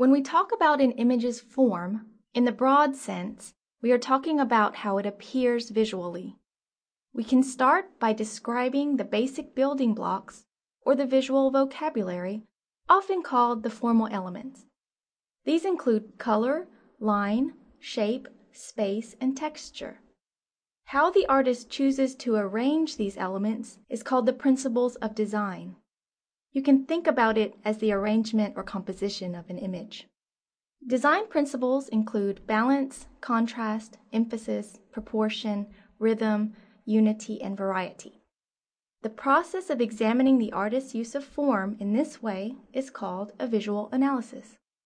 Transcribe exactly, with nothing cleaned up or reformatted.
When we talk about an image's form, in the broad sense, we are talking about how it appears visually. We can start by describing the basic building blocks, or the visual vocabulary, often called the formal elements. These include color, line, shape, space, and texture. How the artist chooses to arrange these elements is called the principles of design. You can think about it as the arrangement or composition of an image. Design principles include balance, contrast, emphasis, proportion, rhythm, unity, and variety. The process of examining the artist's use of form in this way is called a visual analysis.